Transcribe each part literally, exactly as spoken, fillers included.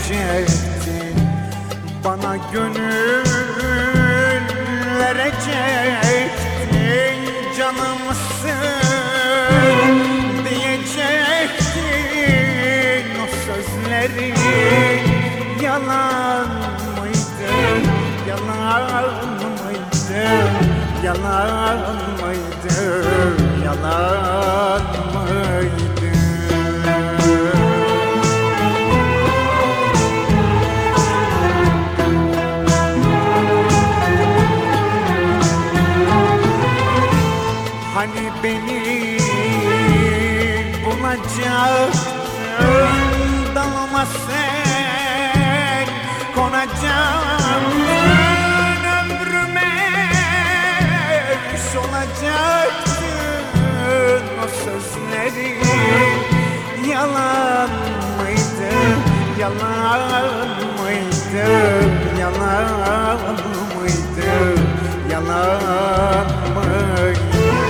verecektin, bana gönül verecektin, canımsın diyecektin. O sözlerin yalan mıydı, yalan mıydı, yalan mıydı, yalan mıydı? Hani beni bulacaktın, dalma sen konacaktın, ömrüme iş olacaktın. O sözlerin yalan mıydı, yalan mıydı, yalan mıydı, yalan mıydı?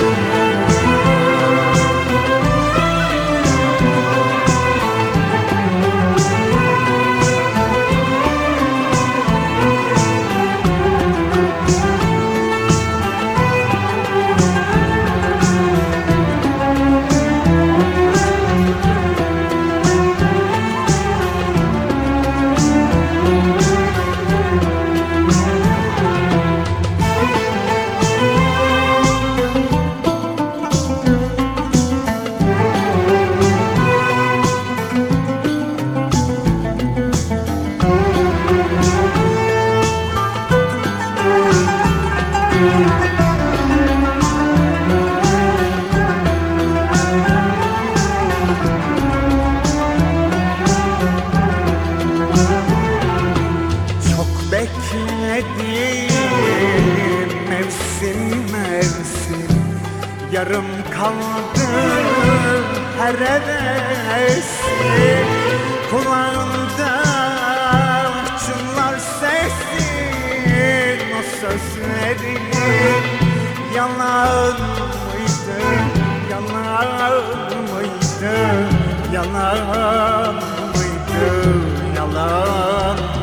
Bekledim mevsim mevsim, yarım kaldı her hevesim. Kulağımda çınlar sesin, o sözlerin yalan mıydı, yalan mıydı, yalan mıydı, yalan mıydı?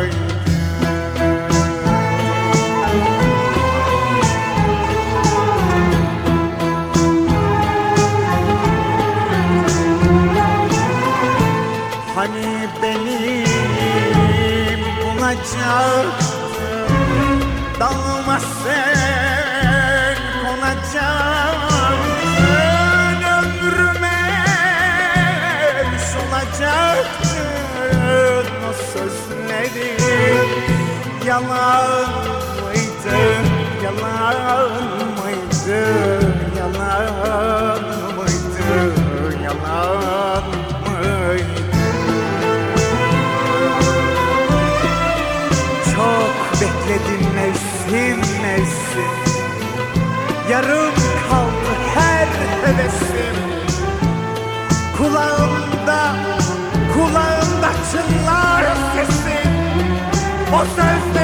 Hani benim bulacaktın, dalma sen konacaktın, ömrüme iş olacaktın. O sözlerin yalan mıydı, yalan mıydı, yalan mıydı, yalan mıydı? Bekledim mevsim mevsim, yarım kaldı her hevesim. Kulağımda, kulağımda çınlar sesin, o söz